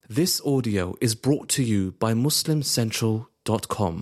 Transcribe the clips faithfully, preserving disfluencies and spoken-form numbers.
This audio is brought to you by muslim central dot com.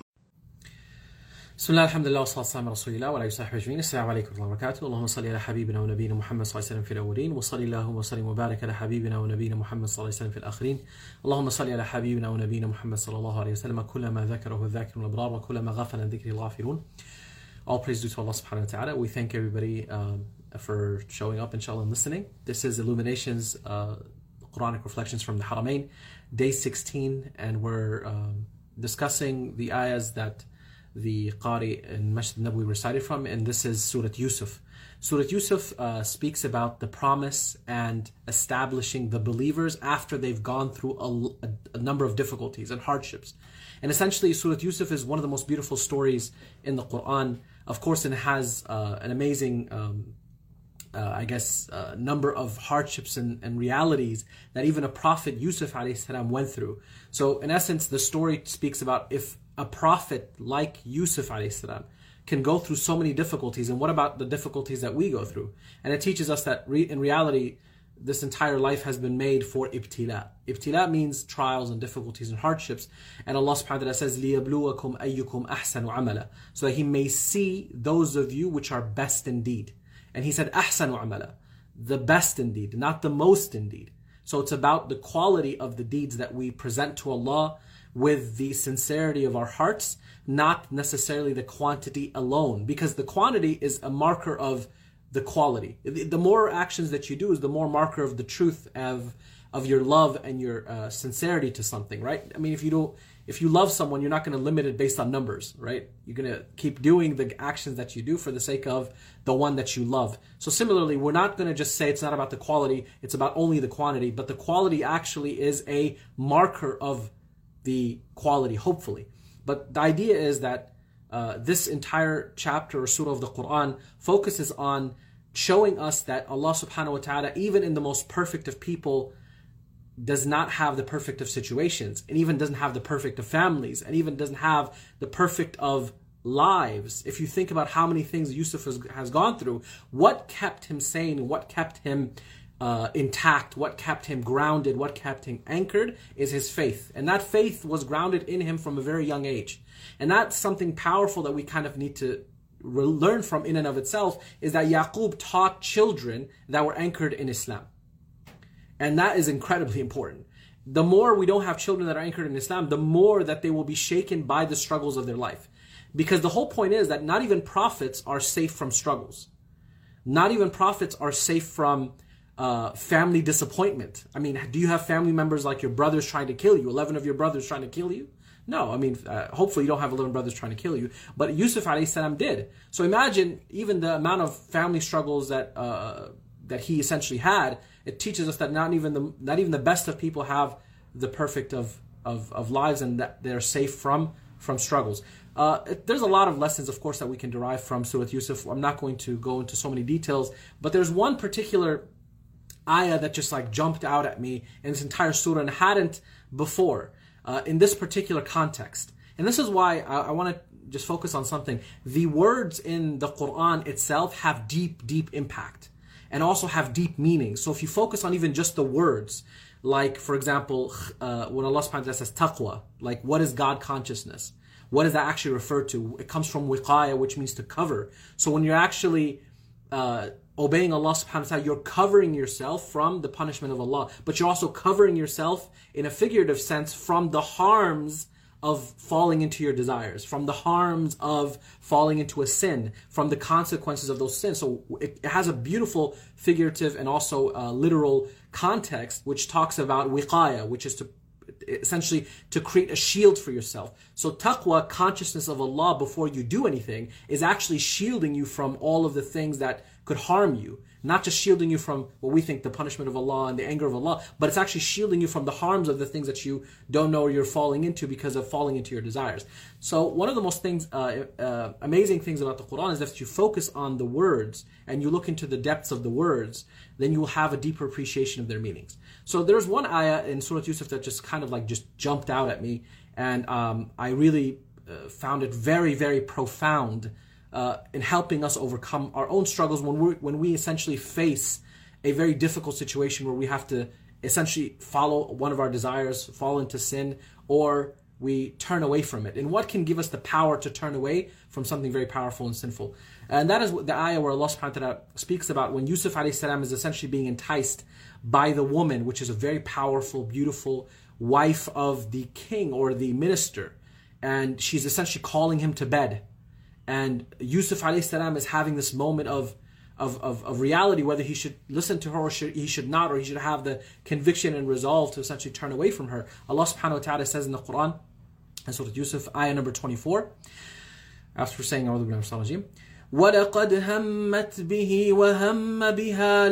بسم الله الحمد لله والصلاة والسلام على رسول الله وعلى آله وصحبه أجمعين. السلام عليكم ورحمة الله وبركاته. اللهم صل على حبيبنا ونبينا محمد صلى الله عليه وسلم في الأولين وصل اللهم وسلم وبارك على حبيبنا ونبينا محمد صلى الله عليه وسلم في الآخرين. اللهم صل على حبيبنا ونبينا محمد صلى الله عليه وسلم كلما ذكره الذاكرون الأبرار وكلما غفل عن ذكره الغافلون. All praise due to Allah subhanahu wa ta'ala. We thank everybody um, for showing up, inshallah, and listening. This is Illuminations, uh, Quranic Reflections from the Haramain, day sixteen, and we're um, discussing the ayahs that the Qari in Masjid Nabawi recited from, and this is Surah Yusuf. Surah Yusuf uh, speaks about the promise and establishing the believers after they've gone through a, a, a number of difficulties and hardships. And essentially, Surah Yusuf is one of the most beautiful stories in the Quran. Of course, it has uh, an amazing, um, uh, I guess, uh, number of hardships and, and realities that even a prophet, Yusuf alayhi salam, went through. So, in essence, the story speaks about if a prophet like Yusuf alayhi salam can go through so many difficulties, and what about the difficulties that we go through? And it teaches us that re- in reality, this entire life has been made for ibtila. Ibtila means trials and difficulties and hardships. And Allah subhanahu wa ta'ala says, لِيَبْلُوَكُمْ أَيُّكُمْ أَحْسَنُ عَمَلًا, so that He may see those of you which are best indeed. And He said, أَحْسَنُ عَمَلًا, the best indeed, not the most indeed. So it's about the quality of the deeds that we present to Allah with the sincerity of our hearts, not necessarily the quantity alone. Because the quantity is a marker of the quality. The more actions that you do is the more marker of the truth of of your love and your uh, sincerity to something, right? I mean, if you don't, if you love someone, you're not going to limit it based on numbers, right? You're going to keep doing the actions that you do for the sake of the one that you love. So similarly, we're not going to just say it's not about the quality, it's about only the quantity, but the quality actually is a marker of the quality, hopefully. But the idea is that uh, this entire chapter or surah of the Quran focuses on showing us that Allah subhanahu wa ta'ala, even in the most perfect of people, does not have the perfect of situations, and even doesn't have the perfect of families, and even doesn't have the perfect of lives. If you think about how many things Yusuf has, has gone through, what kept him sane, what kept him uh, intact, what kept him grounded, what kept him anchored is his faith. And that faith was grounded in him from a very young age. And that's something powerful that we kind of need to re- learn from in and of itself, is that Yaqub taught children that were anchored in Islam. And that is incredibly important. The more we don't have children that are anchored in Islam, the more that they will be shaken by the struggles of their life. Because the whole point is that not even prophets are safe from struggles. Not even prophets are safe from uh, family disappointment. I mean, do you have family members like your brothers trying to kill you? eleven of your brothers trying to kill you? No, I mean, uh, hopefully you don't have eleven brothers trying to kill you. But Yusuf alayhi salam did. So imagine even the amount of family struggles that uh, that he essentially had. It teaches us that not even the not even the best of people have the perfect of of, of lives, and that they're safe from from struggles. Uh, it, there's a lot of lessons, of course, that we can derive from Surah Yusuf. I'm not going to go into so many details, but there's one particular ayah that just like jumped out at me in this entire surah and hadn't before uh, in this particular context. And this is why I, I want to just focus on something. The words in the Quran itself have deep, deep impact, and also have deep meaning. So if you focus on even just the words, like for example, uh, when Allah subhanahu wa ta'ala says taqwa, like what is God consciousness? What does that actually refer to? It comes from wiqaya, which means to cover. So when you're actually uh, obeying Allah subhanahu wa ta'ala, you're covering yourself from the punishment of Allah, but you're also covering yourself in a figurative sense from the harms of falling into your desires, from the harms of falling into a sin, from the consequences of those sins. So it, it has a beautiful figurative and also uh, literal context, which talks about wiqaya, which is to essentially to create a shield for yourself. So taqwa, consciousness of Allah before you do anything, is actually shielding you from all of the things that could harm you. Not just shielding you from what we think the punishment of Allah and the anger of Allah, but it's actually shielding you from the harms of the things that you don't know you're falling into because of falling into your desires. So one of the most things, uh, uh, amazing things about the Quran is that if you focus on the words and you look into the depths of the words, then you will have a deeper appreciation of their meanings. So there's one ayah in Surah Yusuf that just kind of like just jumped out at me, and um, I really uh, found it very, very profound uh, in helping us overcome our own struggles when we when we essentially face a very difficult situation where we have to essentially follow one of our desires, fall into sin, or we turn away from it. And what can give us the power to turn away from something very powerful and sinful? And that is the ayah where Allah subhanahu wa ta'ala speaks about when Yusuf alayhi salam is essentially being enticed by the woman, which is a very powerful, beautiful wife of the king or the minister. And she's essentially calling him to bed. And Yusuf alayhi salam is having this moment of, of, of, of reality, whether he should listen to her or should, he should not, or he should have the conviction and resolve to essentially turn away from her. Allah subhanahu wa ta'ala says in the Quran, in Surah Yusuf, ayah number twenty-four, after saying, أعوذ بالله من الشيطان الرجيم, وَلَقَدْ هَمَّتْ بِهِ وَهَمَّ بِهَا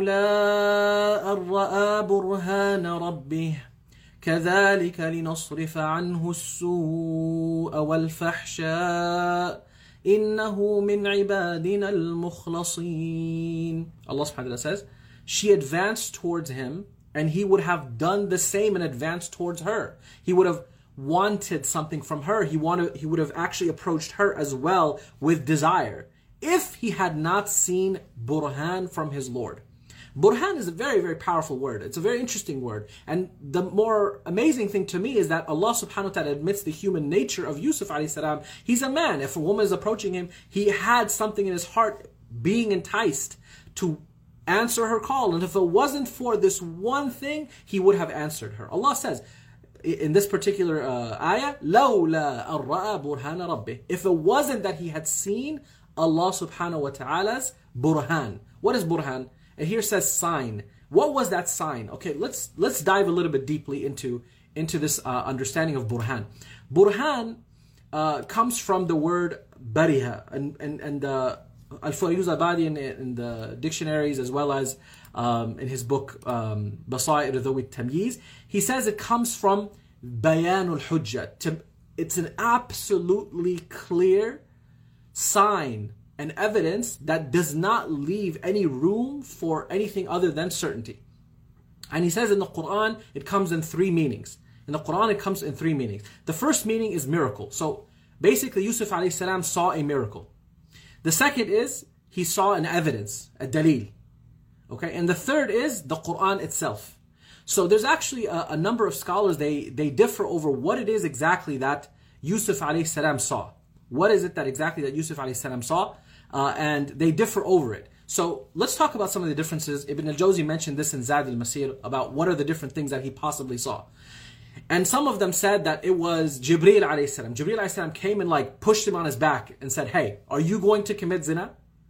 لَوْلَا أَن رَأَى بُرْهَانَ رَبِّهِ كَذَلِكَ لِنَصْرِفَ عَنْهُ السُّوءَ وَالْفَحْشَاءَ إِنَّهُ مِنْ عِبَادِنَا الْمُخْلَصِينَ. Allah subhanahu wa ta'ala says, she advanced towards him, and he would have done the same and advanced towards her. He would have wanted something from her. He wanted, he would have actually approached her as well with desire, if he had not seen burhan from his Lord. Burhan is a very, very powerful word. It's a very interesting word. And the more amazing thing to me is that Allah subhanahu wa ta'ala admits the human nature of Yusuf alayhi salam. He's a man. If a woman is approaching him, he had something in his heart being enticed to answer her call. And if it wasn't for this one thing, he would have answered her. Allah says, in this particular uh, ayah, لَوْلَا أَن رَأَى بُرْهَانَ رَبِّهِ. If it wasn't that he had seen Allah subhanahu wa ta'ala's burhan. What is burhan? And here says sign. What was that sign? Okay, let's let's dive a little bit deeply into, into this uh, understanding of burhan. Burhan uh, comes from the word bariha, and, and, and uh, Al-Fayruz Abadi in, in the dictionaries, as well as um, in his book um, Basair Dhawi Tamyiz, he says it comes from Bayanul Hujjah. It's an absolutely clear sign and evidence that does not leave any room for anything other than certainty. And he says in the Quran, it comes in three meanings. In the Quran, it comes in three meanings. The first meaning is miracle. So basically, Yusuf alayhi salam saw a miracle. The second is, he saw an evidence, a dalil. Okay, and the third is the Quran itself. So there's actually a, a number of scholars, they, they differ over what it is exactly that Yusuf alayhi salam saw. What is it that exactly that Yusuf alayhi salam saw? Uh, and they differ over it. So let's talk about some of the differences. Ibn al-Jawzi mentioned this in Zad al-Masir about what are the different things that he possibly saw. And some of them said that it was Jibreel alayhi salam. Jibreel alayhi salam came and like pushed him on his back and said, hey, are you going to commit zina?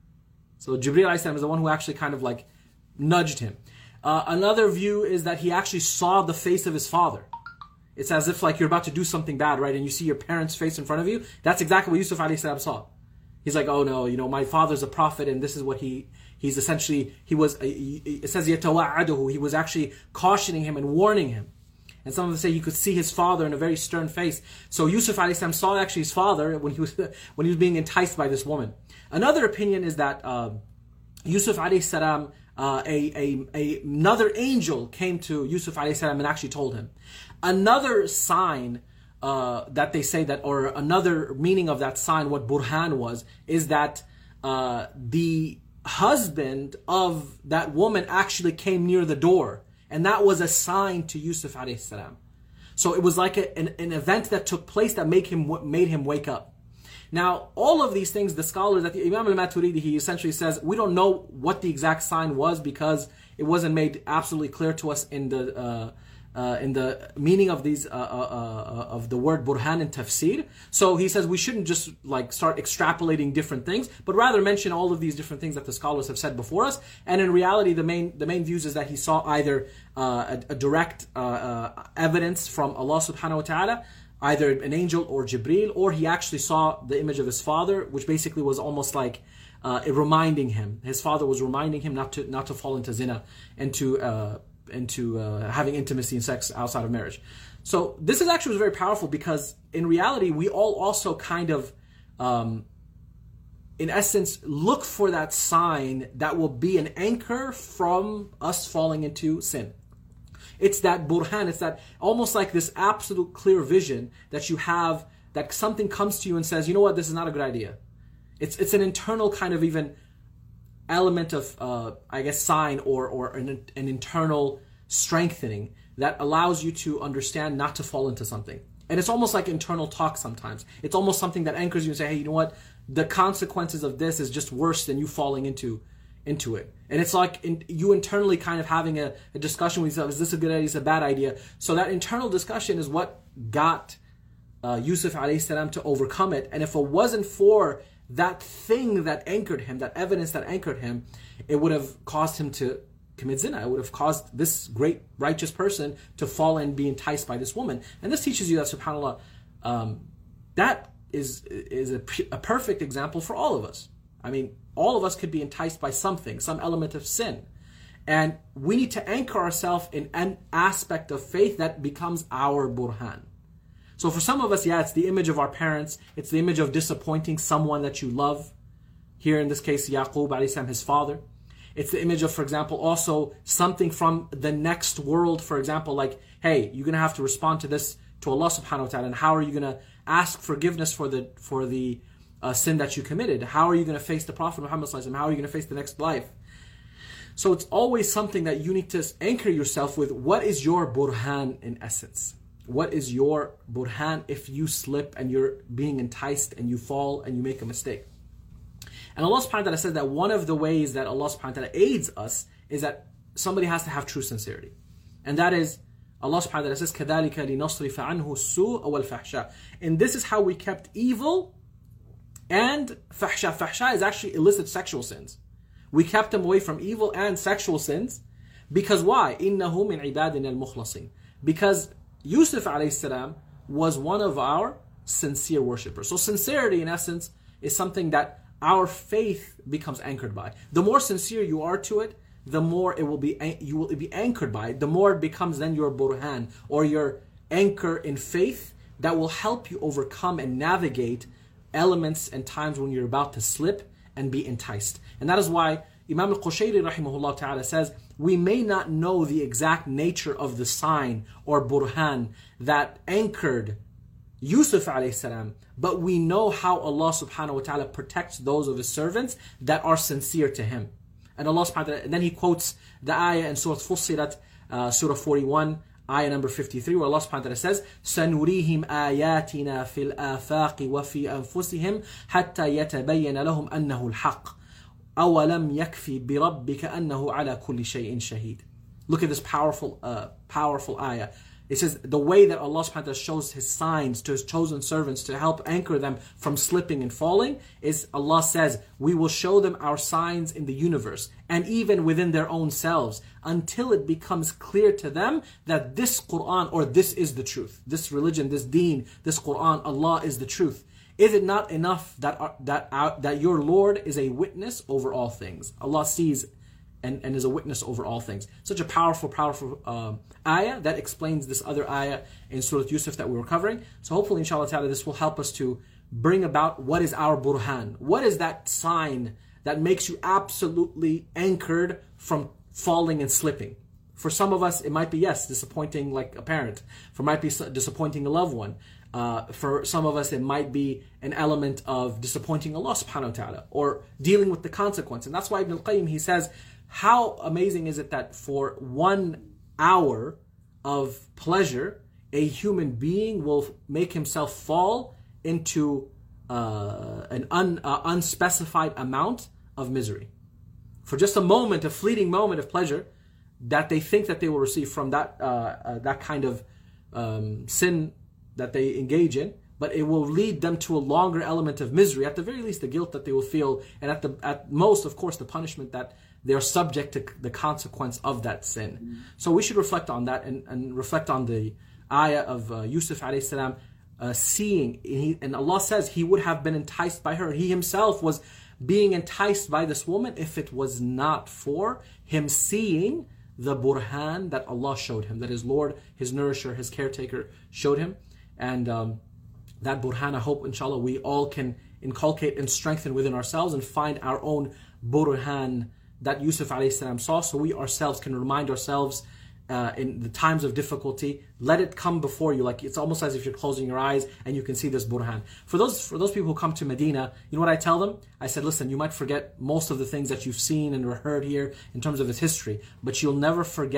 So Jibreel alayhi salam is the one who actually kind of like nudged him. Uh, another view is that he actually saw the face of his father. It's as if like you're about to do something bad, right? And you see your parents' face in front of you. That's exactly what Yusuf alayhi salam saw. He's like, oh no, you know, my father's a prophet, and this is what he, he's essentially, he was, it says, يَتَوَعَّدُهُ. He was actually cautioning him and warning him. And some of them say he could see his father in a very stern face. So Yusuf alayhi salam saw actually his father when he was when he was being enticed by this woman. Another opinion is that uh, Yusuf alayhi salam, uh, a, a, a, another angel came to Yusuf alayhi salam and actually told him. Another sign uh, that they say that, or another meaning of that sign, what burhan was, is that uh, the husband of that woman actually came near the door. And that was a sign to Yusuf alayhi salam. So it was like a, an, an event that took place that made him made him wake up. Now, all of these things, the scholars, that the Imam al-Maturidi, he essentially says, we don't know what the exact sign was because it wasn't made absolutely clear to us in the uh, uh, in the meaning of these uh, uh, uh, of the word burhan in tafsir. So he says we shouldn't just like start extrapolating different things, but rather mention all of these different things that the scholars have said before us. And in reality, the main the main views is that he saw either uh, a, a direct uh, uh, evidence from Allah subhanahu wa ta'ala, either an angel or Jibreel, or he actually saw the image of his father, which basically was almost like uh, reminding him. His father was reminding him not to not to fall into zina and to uh, into uh, having intimacy and sex outside of marriage. So this is actually very powerful because in reality we all also kind of, um, in essence, look for that sign that will be an anchor from us falling into sin. It's that burhan, it's that almost like this absolute clear vision that you have, that something comes to you and says, you know what, this is not a good idea. It's it's an internal kind of even element of, uh, I guess, sign or or an, an internal strengthening that allows you to understand not to fall into something. And it's almost like internal talk sometimes. It's almost something that anchors you and say, hey, you know what? The consequences of this is just worse than you falling into into it. And it's like in, you internally kind of having a, a discussion with yourself, is this a good idea, is this a bad idea? So that internal discussion is what got uh, Yusuf alayhi salam to overcome it. And if it wasn't for that thing that anchored him, that evidence that anchored him, it would have caused him to commit zina. It would have caused this great righteous person to fall and be enticed by this woman. And this teaches you that, subhanAllah, um, that is, is a, a perfect example for all of us. I mean, all of us could be enticed by something, some element of sin. And we need to anchor ourselves in an aspect of faith that becomes our burhan. So for some of us, yeah, it's the image of our parents. It's the image of disappointing someone that you love. Here in this case, Yaqub alayhi salam, his father. It's the image of, for example, also something from the next world. For example, like, hey, you're going to have to respond to this, to Allah subhanahu wa ta'ala. And how are you going to ask forgiveness for the for the uh, sin that you committed? How are you going to face the Prophet Muhammad sallallahu alaihi wasallam? How are you going to face the next life? So it's always something that you need to anchor yourself with. What is your burhan in essence? What is your burhan if you slip and you're being enticed and you fall and you make a mistake? And Allah subhanahu wa ta'ala says that one of the ways that Allah subhanahu wa ta'ala aids us is that somebody has to have true sincerity. And that is, Allah subhanahu wa ta'ala says, كَذَلِكَ لِنَصْرِفَ عَنْهُ السُّوءَ وَالْفَحْشَاءَ. And this is how we kept evil and fahsha. Fahsha is actually illicit sexual sins. We kept them away from evil and sexual sins. Because why? إِنَّهُ مِنْ عِبَادِنَا الْمُخْلَصِينَ. Because Yusuf alayhi salam was one of our sincere worshippers. So sincerity in essence is something that our faith becomes anchored by. The more sincere you are to it, the more it will be you will be anchored by it. The more it becomes then your burhan, or your anchor in faith that will help you overcome and navigate elements and times when you're about to slip and be enticed. And that is why Imam al-Qushayri rahimahullah ta'ala says, we may not know the exact nature of the sign or burhan that anchored Yusuf alayhi salam, but we know how Allah subhanahu wa ta'ala protects those of His servants that are sincere to Him. And Allah subhanahu wa ta'ala, and then He quotes the ayah in Surah Fussilat, uh, Surah forty-one, ayah number fifty-three, where Allah subhanahu wa ta'ala says, سَنُرِيهِمْ آيَاتِنَا فِي الْآفَاقِ وَفِي أَنفُسِهِمْ حَتَّى يَتَبَيَّنَ لَهُمْ أَنَّهُ الْحَقِّ أَوَلَمْ يَكْفِ بِرَبِّكَ أَنَّهُ عَلَى كُلِّ شَيْءٍ شَهِيدٍ. Look at this powerful, uh, powerful ayah. It says the way that Allah subhanahu wa ta'ala shows His signs to His chosen servants to help anchor them from slipping and falling is, Allah says, we will show them our signs in the universe and even within their own selves until it becomes clear to them that this Quran, or this is the truth. This religion, this deen, this Quran, Allah is the truth. Is it not enough that uh, that uh, that your Lord is a witness over all things? Allah sees and, and is a witness over all things. Such a powerful, powerful um, ayah that explains this other ayah in Surah Yusuf that we were covering. So hopefully, inshallah ta'ala, this will help us to bring about what is our burhan. What is that sign that makes you absolutely anchored from falling and slipping? For some of us, it might be, yes, disappointing like a parent. For might be disappointing a loved one. Uh, for some of us, it might be an element of disappointing Allah subhanahu wa ta'ala, or dealing with the consequence. And that's why Ibn al-Qayyim, he says, how amazing is it that for one hour of pleasure, a human being will make himself fall into uh, an un, uh, unspecified amount of misery. For just a moment, a fleeting moment of pleasure that they think that they will receive from that, uh, uh, that kind of um, sin that they engage in, but it will lead them to a longer element of misery, at the very least the guilt that they will feel, and at the at most, of course, the punishment that they are subject to the consequence of that sin. Mm-hmm. So we should reflect on that and, and reflect on the ayah of uh, Yusuf alayhi salam uh, seeing, he, and Allah says he would have been enticed by her. He himself was being enticed by this woman if it was not for him seeing the burhan that Allah showed him, that his Lord, his nourisher, his caretaker showed him. And um, that burhan, I hope, inshallah, we all can inculcate and strengthen within ourselves and find our own burhan that Yusuf alayhi salam saw, so we ourselves can remind ourselves uh, in the times of difficulty, let it come before you. Like it's almost as if you're closing your eyes and you can see this burhan. For those for those people who come to Medina, you know what I tell them? I said, listen, you might forget most of the things that you've seen and heard here in terms of its history, but you'll never forget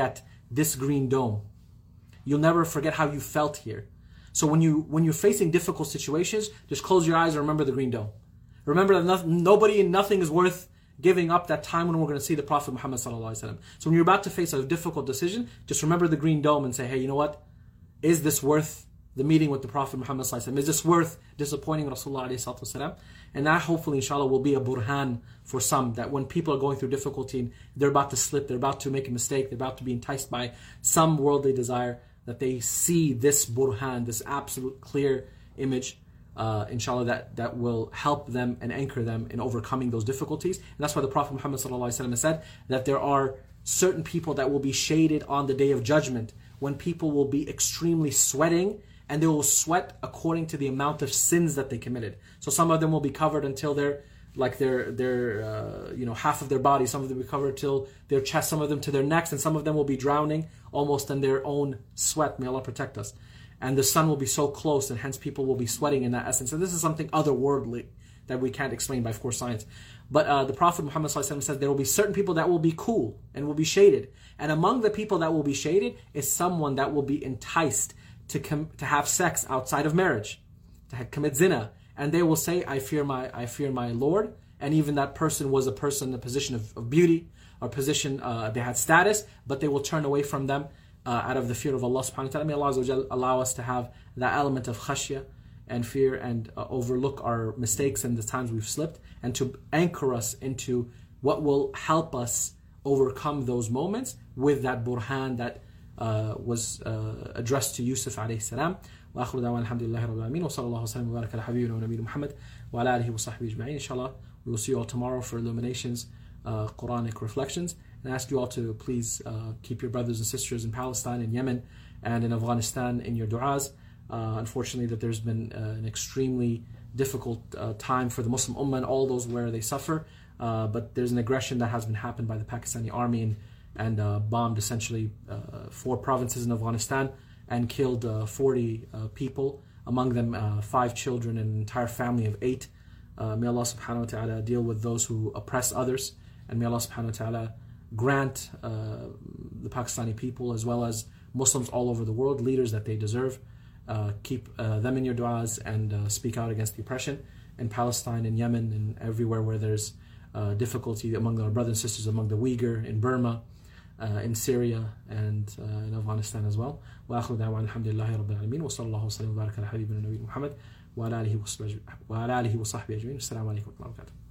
this green dome. You'll never forget how you felt here. So when, you, when you're facing difficult situations, just close your eyes and remember the green dome. Remember that nothing, nobody and nothing is worth giving up that time when we're going to see the Prophet Muhammad sallallahu alaihi wasallam. So when you're about to face a difficult decision, just remember the green dome and say, hey, you know what? Is this worth the meeting with the Prophet Muhammad sallallahu alaihi wasallam? Is this worth disappointing Rasulullah alayhi wasallam? And that hopefully, inshallah, will be a burhan for some, that when people are going through difficulty, they're about to slip, they're about to make a mistake, they're about to be enticed by some worldly desire, that they see this burhan, this absolute clear image, uh, inshallah, that, that will help them and anchor them in overcoming those difficulties. And that's why the Prophet Muhammad sallallahu alaihi wasallam said that there are certain people that will be shaded on the Day of Judgment, when people will be extremely sweating, and they will sweat according to the amount of sins that they committed. So some of them will be covered until they're like their their uh, you know half of their body. Some of them will be covered till their chest. Some of them to their necks, and some of them will be drowning almost in their own sweat. May Allah protect us. And the sun will be so close, and hence people will be sweating in that essence. And this is something otherworldly that we can't explain by, of course, science. But uh, the Prophet Muhammad sallallahu alaihi wasallam says there will be certain people that will be cool and will be shaded. And among the people that will be shaded is someone that will be enticed to com- to have sex outside of marriage, to have, commit zina, and they will say, "I fear my, I fear my Lord." And even that person was a person in a position of, of beauty, or position uh, they had status, but they will turn away from them uh, out of the fear of Allah Subhanahu wa Taala. May Allah Azza wa Jal allow us to have that element of khashya and fear, and uh, overlook our mistakes and the times we've slipped, and to anchor us into what will help us overcome those moments with that burhan that Uh, was uh, addressed to Yusuf alayhi salam. Wa akhiru da'wana alhamdulillahi rabbil alamin wa sallallahu wa sallam wa baraka ala habibina wa nabiyina Muhammad wa ala alihi wa sahbihi ajma'in. Inshallah, we will see you all tomorrow for Illuminations, uh, Quranic reflections, and I ask you all to please uh, keep your brothers and sisters in Palestine, in Yemen, and in Afghanistan in your du'as. Uh, unfortunately, that there's been uh, an extremely difficult uh, time for the Muslim Ummah and all those where they suffer, uh, but there's an aggression that has been happened by the Pakistani army, and and uh, bombed essentially uh, four provinces in Afghanistan, and killed uh, forty uh, people, among them uh, five children and an entire family of eight. Uh, may Allah subhanahu wa ta'ala deal with those who oppress others, and may Allah subhanahu wa ta'ala grant uh, the Pakistani people, as well as Muslims all over the world, leaders that they deserve. Uh, keep uh, them in your du'as, and uh, speak out against the oppression in Palestine, in Yemen, and everywhere where there's uh, difficulty among our brothers and sisters, among the Uyghur, in Burma, Uh, in Syria, and uh, in Afghanistan as well. Wa akhiru da'wana alhamdulillahi rabbil alamin wa sallallahu wa sallam wa baraka ala habibina nabiyina Muhammad wa ala alihi wa sahbihi ajma'in. Assalamu alaikum wa rahmatullahi wa barakatuh.